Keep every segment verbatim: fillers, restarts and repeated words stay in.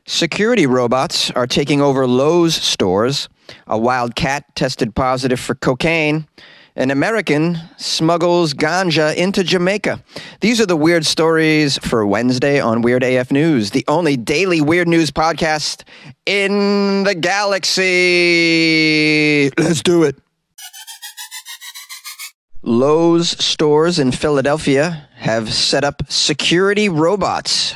Security robots are taking over Lowe's stores. A wild cat tested positive for cocaine. An American smuggles ganja into Jamaica. These are the weird stories for Wednesday on Weird A F News, the only daily weird news podcast in the galaxy. Let's do it. Lowe's stores in Philadelphia have set up security robots.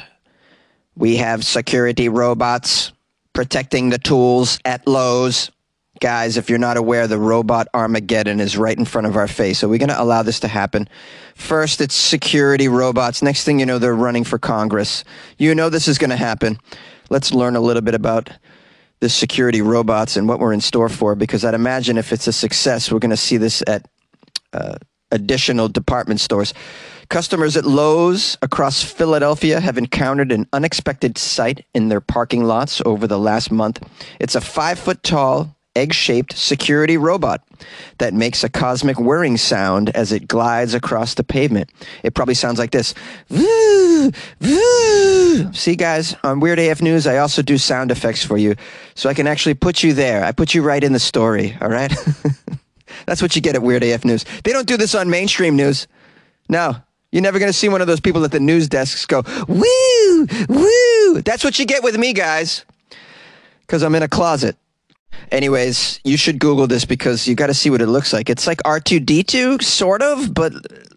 We have security robots protecting the tools at Lowe's. Guys, if you're not aware, the robot Armageddon is right in front of our face. So we're going to allow this to happen. First, it's security robots. Next thing you know, they're running for Congress. You know this is going to happen. Let's learn a little bit about the security robots and what we're in store for, because I'd imagine if it's a success, we're going to see this at uh, additional department stores. Customers at Lowe's across Philadelphia have encountered an unexpected sight in their parking lots over the last month. It's a five-foot-tall, egg-shaped security robot that makes a cosmic whirring sound as it glides across the pavement. It probably sounds like this. Woo, woo. See, guys, on Weird A F News, I also do sound effects for you, so I can actually put you there. I put you right in the story, all right? That's what you get at Weird A F News. They don't do this on mainstream news. No. You're never going to see one of those people at the news desks go, woo, woo. That's what you get with me, guys, because I'm in a closet. Anyways, you should Google this because you got to see what it looks like. It's like R two D two, sort of, but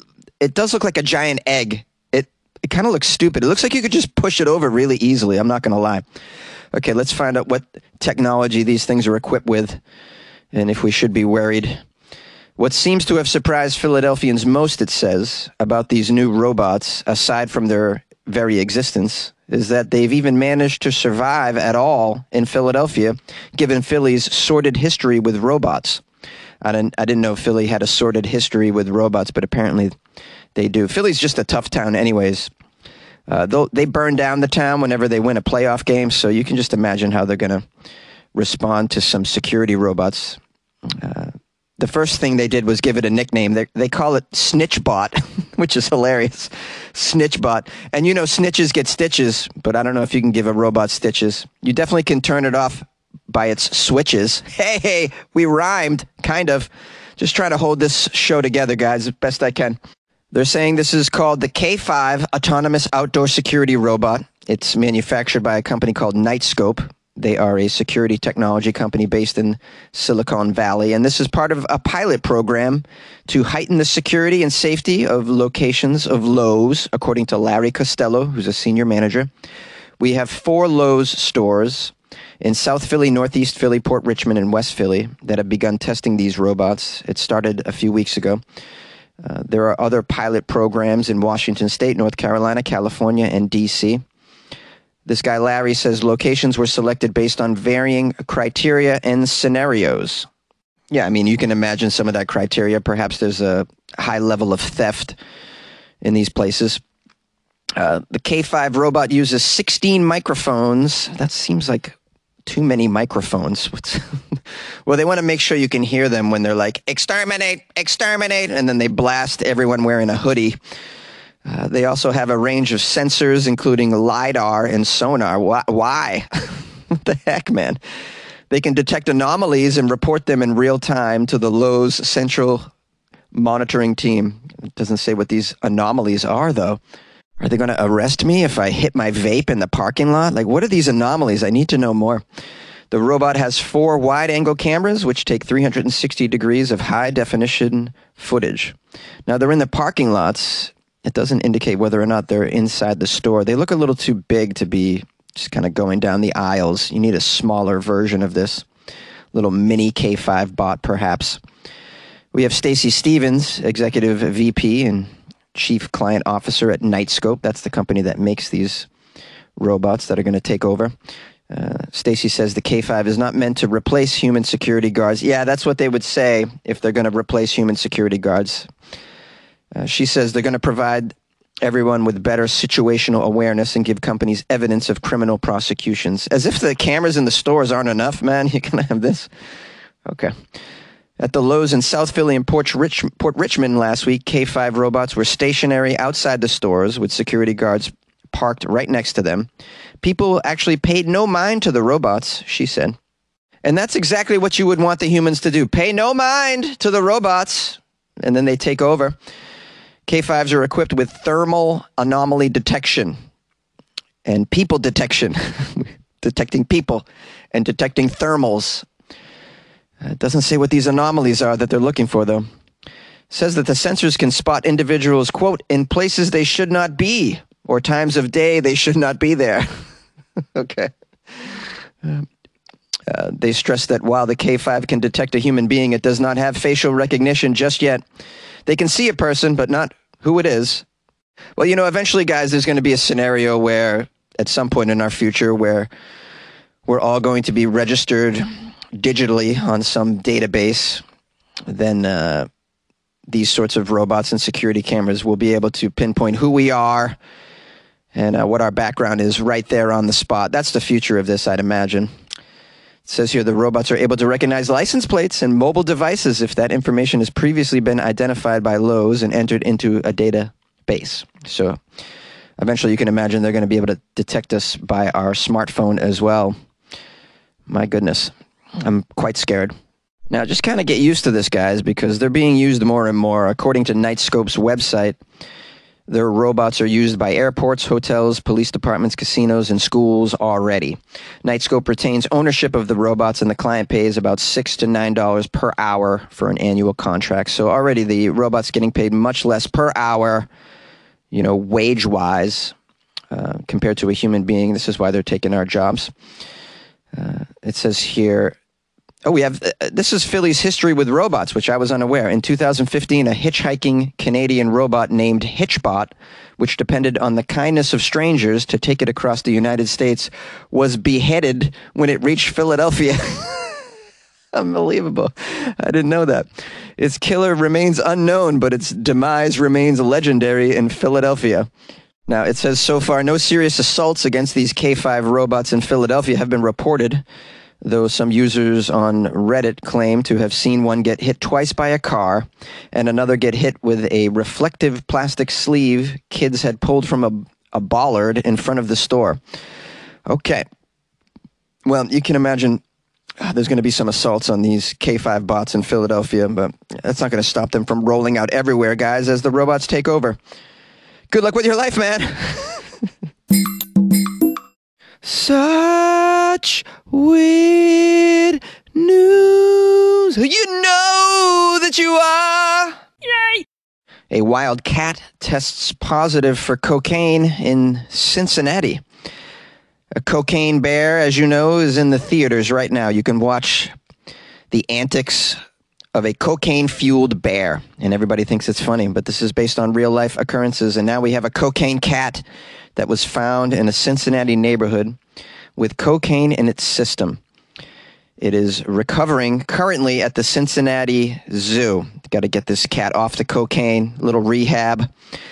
it does look like a giant egg. It it kind of looks stupid. It looks like you could just push it over really easily. I'm not going to lie. Okay, let's find out what technology these things are equipped with and if we should be worried. What seems to have surprised Philadelphians most, it says, about these new robots, aside from their very existence, is that they've even managed to survive at all in Philadelphia, given Philly's sordid history with robots. I didn't, I didn't know Philly had a sordid history with robots, but apparently they do. Philly's just a tough town anyways. Uh, they burn down the town whenever they win a playoff game, so you can just imagine how they're going to respond to some security robots. Uh, The first thing they did was give it a nickname. They, they call it Snitchbot, which is hilarious. Snitchbot. And you know, snitches get stitches, but I don't know if you can give a robot stitches. You definitely can turn it off by its switches. Hey, hey, we rhymed, kind of. Just trying to hold this show together, guys, as best I can. They're saying this is called the K five Autonomous Outdoor Security Robot. It's manufactured by a company called Nightscope. They are a security technology company based in Silicon Valley, and this is part of a pilot program to heighten the security and safety of locations of Lowe's, according to Larry Costello, who's a senior manager. We have four Lowe's stores in South Philly, Northeast Philly, Port Richmond, and West Philly that have begun testing these robots. It started a few weeks ago. Uh, there are other pilot programs in Washington State, North Carolina, California, and D C This guy, Larry, says locations were selected based on varying criteria and scenarios. Yeah, I mean, you can imagine some of that criteria. Perhaps there's a high level of theft in these places. Uh, the K five robot uses sixteen microphones. That seems like too many microphones. Well, they want to make sure you can hear them when they're like, exterminate, exterminate, and then they blast everyone wearing a hoodie. Uh, they also have a range of sensors, including LiDAR and sonar. Why? Why? What the heck, man? They can detect anomalies and report them in real time to the Lowe's Central Monitoring Team. It doesn't say what these anomalies are, though. Are they going to arrest me if I hit my vape in the parking lot? Like, what are these anomalies? I need to know more. The robot has four wide-angle cameras, which take three hundred sixty degrees of high-definition footage. Now, they're in the parking lots. It doesn't indicate whether or not they're inside the store. They look a little too big to be just kind of going down the aisles. You need a smaller version of this. Little mini K five bot, perhaps. We have Stacy Stevens, Executive V P and Chief Client Officer at Nightscope. That's the company that makes these robots that are going to take over. Uh, Stacy says the K five is not meant to replace human security guards. Yeah, that's what they would say if they're going to replace human security guards. Uh, she says they're going to provide everyone with better situational awareness and give companies evidence of criminal prosecutions. As if the cameras in the stores aren't enough, man. You're going to have this. Okay. At the Lowe's in South Philly and Port, Rich- Port Richmond last week, K five robots were stationary outside the stores with security guards parked right next to them. People actually paid no mind to the robots, she said. And that's exactly what you would want the humans to do. Pay no mind to the robots, and then they take over. K fives are equipped with thermal anomaly detection and people detection, detecting people and detecting thermals. It doesn't say what these anomalies are that they're looking for, though. It says that the sensors can spot individuals, quote, in places they should not be, or times of day they should not be there. Okay. Uh, uh, they stress that while the K five can detect a human being, it does not have facial recognition just yet. They can see a person, but not who it is. Well, you know, eventually, guys, there's going to be a scenario where, at some point in our future, where we're all going to be registered digitally on some database. Then uh, these sorts of robots and security cameras will be able to pinpoint who we are and uh, what our background is right there on the spot. That's the future of this, I'd imagine. It says here the robots are able to recognize license plates and mobile devices if that information has previously been identified by Lowe's and entered into a database. So eventually you can imagine they're going to be able to detect us by our smartphone as well. My goodness, I'm quite scared. Now, just kind of get used to this, guys, because they're being used more and more. According to Nightscope's website, their robots are used by airports, hotels, police departments, casinos, and schools already. Nightscope retains ownership of the robots, and the client pays about six to nine dollars per hour for an annual contract. So already the robot's getting paid much less per hour, you know, wage-wise, uh, compared to a human being. This is why they're taking our jobs. Uh, it says here, oh, we have, uh, this is Philly's history with robots, which I was unaware. In two thousand fifteen, a hitchhiking Canadian robot named Hitchbot, which depended on the kindness of strangers to take it across the United States, was beheaded when it reached Philadelphia. Unbelievable. I didn't know that. Its killer remains unknown, but its demise remains legendary in Philadelphia. Now, it says so far no serious assaults against these K five robots in Philadelphia have been reported, though some users on Reddit claim to have seen one get hit twice by a car and another get hit with a reflective plastic sleeve kids had pulled from a, a bollard in front of the store. Okay. Well, you can imagine uh, there's going to be some assaults on these K five bots in Philadelphia, but that's not going to stop them from rolling out everywhere, guys, as the robots take over. Good luck with your life, man. Such weird news. You know that you are. Yay! A wild cat tests positive for cocaine in Cincinnati. A cocaine bear, as you know, is in the theaters right now. You can watch the antics of a cocaine-fueled bear, and everybody thinks it's funny, but this is based on real-life occurrences, and now we have a cocaine cat that was found in a Cincinnati neighborhood with cocaine in its system. It is recovering currently at the Cincinnati Zoo. Got to get this cat off the cocaine, little rehab.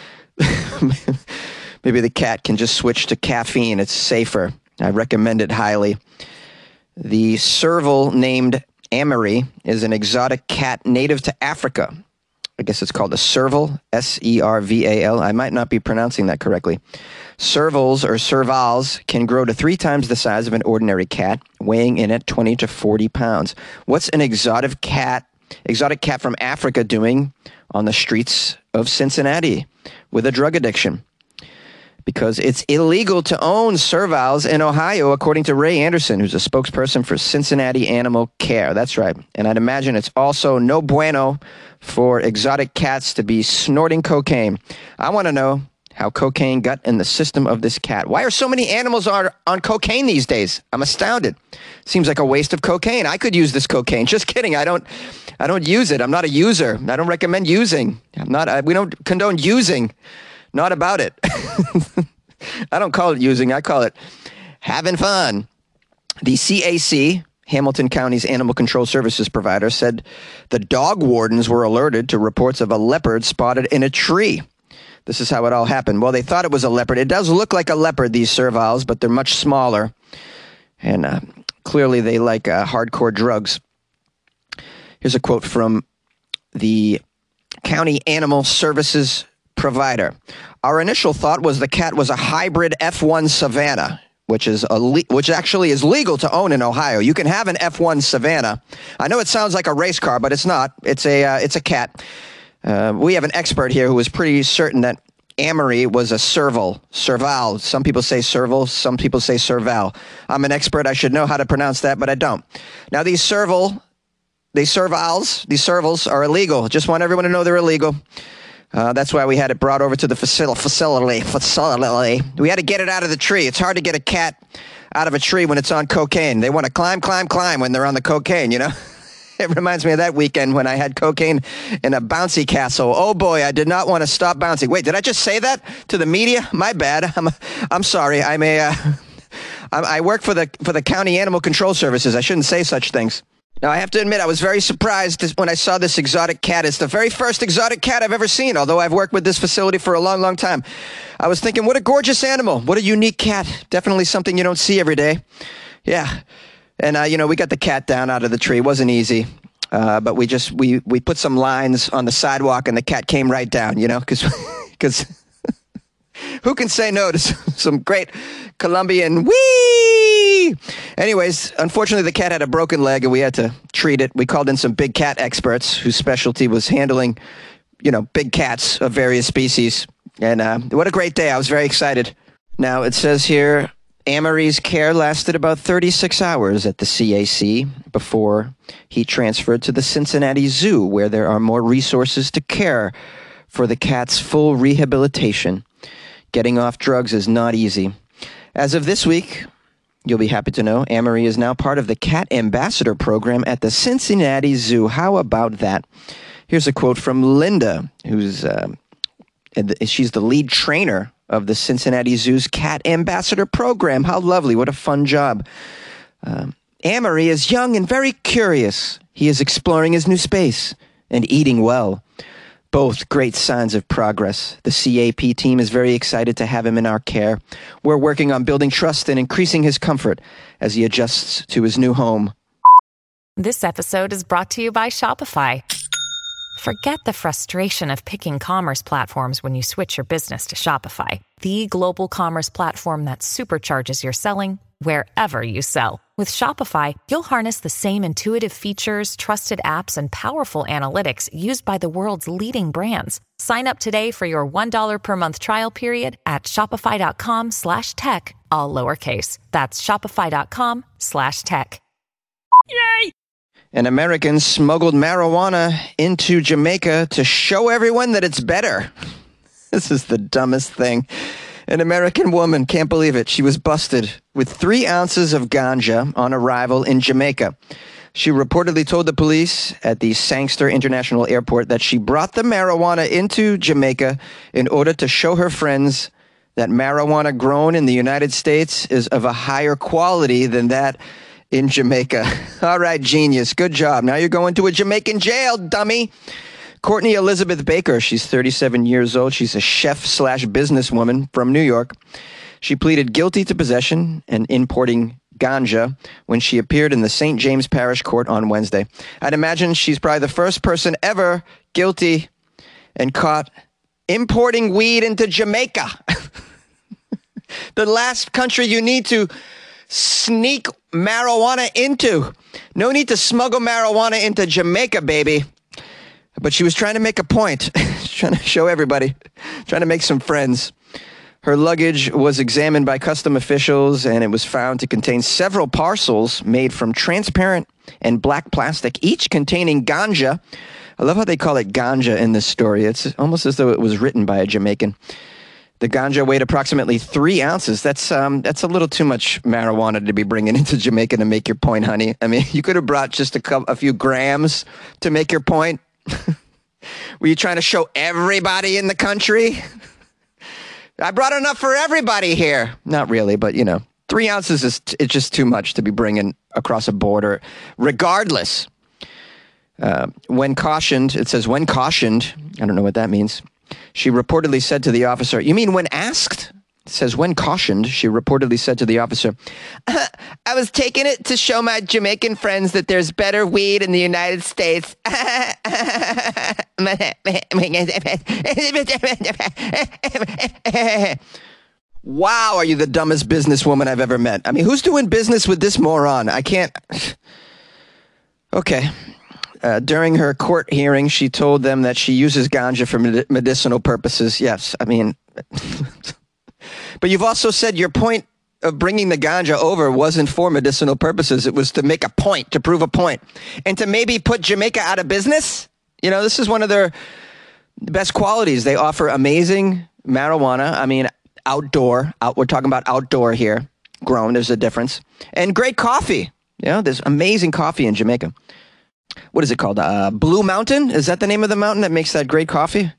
Maybe the cat can just switch to caffeine. It's safer. I recommend it highly. The serval named Amory is an exotic cat native to Africa. I guess it's called a serval, S E R V A L. I might not be pronouncing that correctly. Servals or servals can grow to three times the size of an ordinary cat, weighing in at twenty to forty pounds. What's an exotic cat, exotic cat from Africa doing on the streets of Cincinnati with a drug addiction? Because it's illegal to own servals in Ohio, according to Ray Anderson, who's a spokesperson for Cincinnati Animal Care. That's right. And I'd imagine it's also no bueno for exotic cats to be snorting cocaine. I want to know how cocaine got in the system of this cat. Why are so many animals on, on cocaine these days? I'm astounded. Seems like a waste of cocaine. I could use this cocaine. Just kidding. I don't I don't use it. I'm not a user. I don't recommend using. I'm not I, we don't condone using. Not about it. I don't call it using. I call it having fun. The C A C, Hamilton County's animal control services provider, said the dog wardens were alerted to reports of a leopard spotted in a tree. This is how it all happened. Well, they thought it was a leopard. It does look like a leopard, these servals, but they're much smaller. And uh, clearly they like uh, hardcore drugs. Here's a quote from the county animal services provider. Our initial thought was the cat was a hybrid F one Savannah, which is a le- which actually is legal to own in Ohio. You can have an F one Savannah. I know it sounds like a race car, but it's not. It's a uh, it's a cat. Uh, we have an expert here who is pretty certain that Amory was a serval, serval. Some people say serval, some people say serval. I'm an expert. I should know how to pronounce that, but I don't. Now, these serval, these servals, these servals are illegal. Just want everyone to know they're illegal. Uh, that's why we had it brought over to the facil- facility. Facility. We had to get it out of the tree. It's hard to get a cat out of a tree when it's on cocaine. They want to climb, climb, climb when they're on the cocaine, you know? It reminds me of that weekend when I had cocaine in a bouncy castle. Oh, boy, I did not want to stop bouncing. Wait, did I just say that to the media? My bad. I'm I'm sorry. I'm a, uh, I work for the, for the County Animal Control Services. I shouldn't say such things. Now, I have to admit, I was very surprised when I saw this exotic cat. It's the very first exotic cat I've ever seen, although I've worked with this facility for a long, long time. I was thinking, what a gorgeous animal. What a unique cat. Definitely something you don't see every day. Yeah. And, uh, you know, we got the cat down out of the tree. It wasn't easy. Uh, but we just, we, we put some lines on the sidewalk and the cat came right down, you know, because, because who can say no to some great Colombian wee? Anyways, unfortunately, the cat had a broken leg and we had to treat it. We called in some big cat experts whose specialty was handling, you know, big cats of various species. And uh, what a great day. I was very excited. Now, it says here, Amory's care lasted about thirty-six hours at the C A C before he transferred to the Cincinnati Zoo, where there are more resources to care for the cat's full rehabilitation. Getting off drugs is not easy. As of this week, you'll be happy to know, Amory is now part of the Cat Ambassador program at the Cincinnati Zoo. How about that? Here's a quote from Linda, who's uh, she's the lead trainer of the Cincinnati Zoo's Cat Ambassador program. How lovely. What a fun job. Um, Amory is young and very curious. He is exploring his new space and eating well. Both great signs of progress. The C A P team is very excited to have him in our care. We're working on building trust and increasing his comfort as he adjusts to his new home. This episode is brought to you by Shopify. Forget the frustration of picking commerce platforms when you switch your business to Shopify, the global commerce platform that supercharges your selling wherever you sell. With Shopify, you'll harness the same intuitive features, trusted apps, and powerful analytics used by the world's leading brands. Sign up today for your one dollar per month trial period at shopify.com slash tech, all lowercase. That's shopify.com slash tech. Yay! An American smuggled marijuana into Jamaica to show everyone that it's better. This is the dumbest thing. An American woman, can't believe it, she was busted with three ounces of ganja on arrival in Jamaica. She reportedly told the police at the Sangster International Airport that she brought the marijuana into Jamaica in order to show her friends that marijuana grown in the United States is of a higher quality than that in Jamaica. All right, genius. Good job. Now you're going to a Jamaican jail, dummy. Courtney Elizabeth Baker, she's thirty-seven years old. She's a chef slash businesswoman from New York. She pleaded guilty to possession and importing ganja when she appeared in the Saint James Parish Court on Wednesday. I'd imagine she's probably the first person ever guilty and caught importing weed into Jamaica. The last country you need to sneak marijuana into. No need to smuggle marijuana into Jamaica, baby. But she was trying to make a point, trying to show everybody, trying to make some friends. Her luggage was examined by custom officials, and it was found to contain several parcels made from transparent and black plastic, each containing ganja. I love how they call it ganja in this story. It's almost as though it was written by a Jamaican. The ganja weighed approximately three ounces. That's um, that's a little too much marijuana to be bringing into Jamaica to make your point, honey. I mean, you could have brought just a, couple, a few grams to make your point. Were you trying to show everybody in the country? I brought enough for everybody here. Not really, but, you know, three ounces is t- it's just too much to be bringing across a border. Regardless, uh, when cautioned, it says when cautioned, I don't know what that means. She reportedly said to the officer, you mean when asked? It says when cautioned, she reportedly said to the officer, uh, I was taking it to show my Jamaican friends that there's better weed in the United States. Wow, are you the dumbest businesswoman I've ever met? I mean, who's doing business with this moron? I can't. Okay. Uh, during her court hearing, she told them that she uses ganja for med- medicinal purposes. Yes, I mean, but you've also said your point of bringing the ganja over wasn't for medicinal purposes. It was to make a point, to prove a point, and to maybe put Jamaica out of business. You know, this is one of their best qualities. They offer amazing marijuana. I mean, outdoor. Out, we're talking about outdoor here, grown. There's a difference, and great coffee. You know, there's amazing coffee in Jamaica. What is it called? Uh, Blue Mountain? Is that the name of the mountain that makes that great coffee?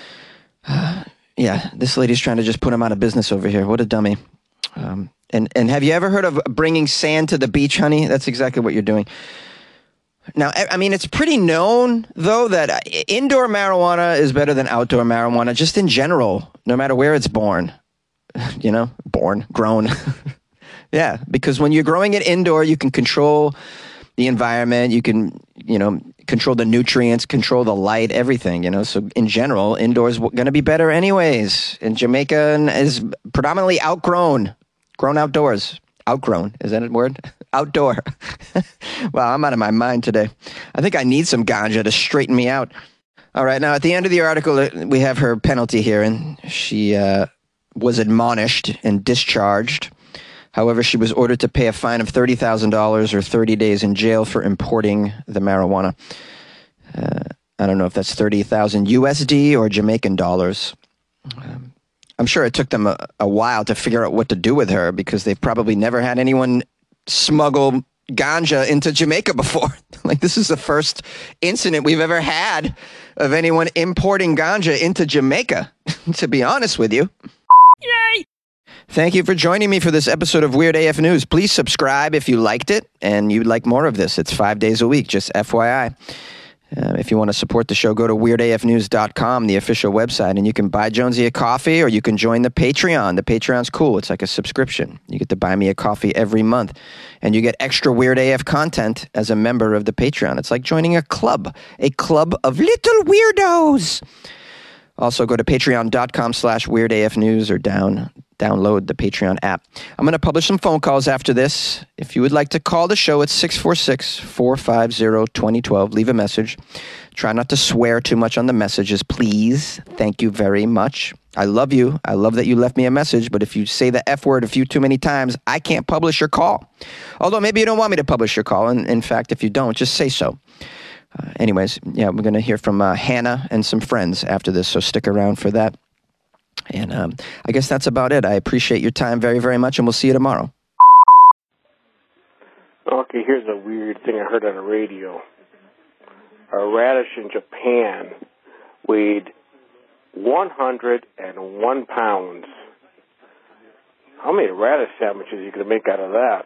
Uh, yeah, this lady's trying to just put him out of business over here. What a dummy. Um, and, and have you ever heard of bringing sand to the beach, honey? That's exactly what you're doing. Now, I mean, it's pretty known, though, that indoor marijuana is better than outdoor marijuana, just in general, no matter where it's born. You know, born, grown. Yeah, because when you're growing it indoor, you can control the environment, you can, you know, control the nutrients, control the light, everything, you know. So in general, indoors going to be better anyways. And Jamaica is predominantly outgrown, grown outdoors. Outgrown, is that a word? Outdoor. Wow, I'm out of my mind today. I think I need some ganja to straighten me out. All right, now at the end of the article, we have her penalty here, and she uh, was admonished and discharged. However, she was ordered to pay a fine of thirty thousand dollars or thirty days in jail for importing the marijuana. Uh, I don't know if that's thirty thousand U S D or Jamaican dollars. Um, I'm sure it took them a, a while to figure out what to do with her because they've probably never had anyone smuggle ganja into Jamaica before. Like, this is the first incident we've ever had of anyone importing ganja into Jamaica, to be honest with you. Yay! Thank you for joining me for this episode of Weird A F News. Please subscribe if you liked it and you'd like more of this. It's five days a week, just F Y I. Uh, if you want to support the show, go to weird a f news dot com, the official website, and you can buy Jonesy a coffee or you can join the Patreon. The Patreon's cool. It's like a subscription. You get to buy me a coffee every month, and you get extra Weird A F content as a member of the Patreon. It's like joining a club, a club of little weirdos. Also, go to patreon.com slash weirdafnews or down, download the Patreon app. I'm going to publish some phone calls after this. If you would like to call the show, it's six four six, four five zero, two zero one two. Leave a message. Try not to swear too much on the messages, please. Thank you very much. I love you. I love that you left me a message, but if you say the F word a few too many times, I can't publish your call. Although maybe you don't want me to publish your call, and in fact, if you don't, just say so. Uh, anyways, yeah, we're going to hear from uh, Hannah and some friends after this, so stick around for that. And um, I guess that's about it. I appreciate your time very, very much, and we'll see you tomorrow. Okay, here's a weird thing I heard on the radio. A radish in Japan weighed one hundred one pounds. How many radish sandwiches you could make out of that?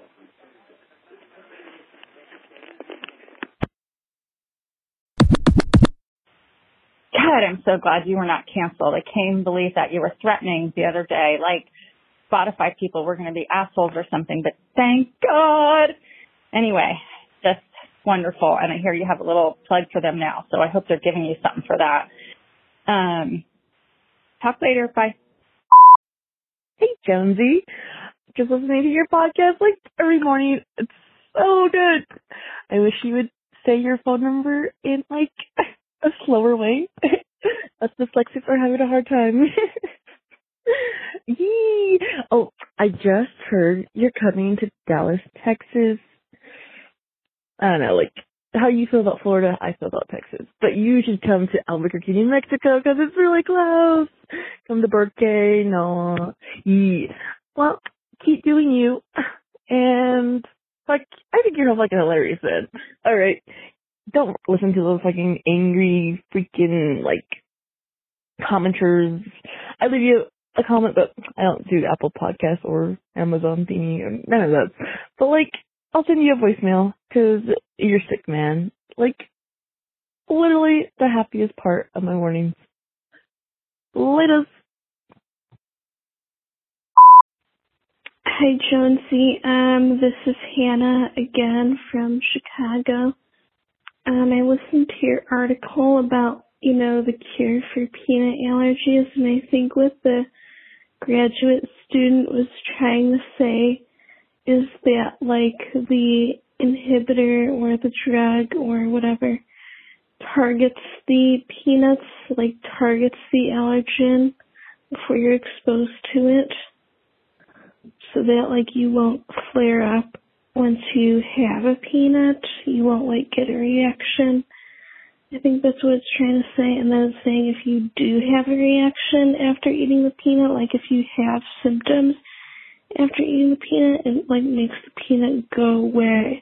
God, I'm so glad you were not canceled. I can't believe that you were threatening the other day, like Spotify people were going to be assholes or something, but thank God. Anyway, just wonderful. And I hear you have a little plug for them now, so I hope they're giving you something for that. Um, talk later. Bye. Hey, Jonesy. Just listening to your podcast like every morning. It's so good. I wish you would say your phone number in like a slower way. Us dyslexics are having a hard time. Yee. Oh, I just heard you're coming to Dallas, Texas. I don't know, like, how you feel about Florida, I feel about Texas. But you should come to Albuquerque, New Mexico, because it's really close. Come to Birthday, no. Yeah. Well, keep doing you. And, like, I think you're like a hilarious man. Alright. Don't listen to those fucking angry, freaking, like, commenters. I leave you a comment, but I don't do Apple Podcasts or Amazon thingy, or none of that. But, like, I'll send you a voicemail, because you're sick, man. Like, literally the happiest part of my mornings. Laters. Hi, Jonesy. Um, this is Hannah again from Chicago. Um, I listened to your article about, you know, the cure for peanut allergies, and I think with the graduate student was trying to say is that, like, the inhibitor or the drug or whatever targets the peanuts, like, targets the allergen before you're exposed to it, so that, like, you won't flare up once you have a peanut. You won't, like, get a reaction. I think that's what it's trying to say. And then it's saying if you do have a reaction after eating the peanut, like if you have symptoms after eating the peanut, it, like, makes the peanut go away.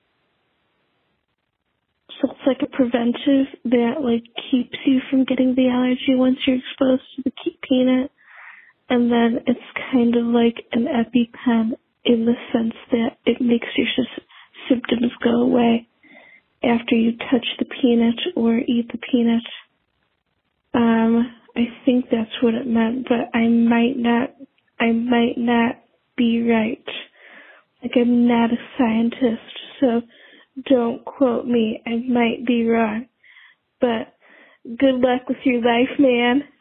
So it's like a preventive that, like, keeps you from getting the allergy once you're exposed to the peanut. And then it's kind of like an EpiPen in the sense that it makes your symptoms go away after you touch the peanut or eat the peanut. Um, I think that's what it meant, but I might not, I might not be right. Like, I'm not a scientist, so don't quote me. I might be wrong. But good luck with your life, man.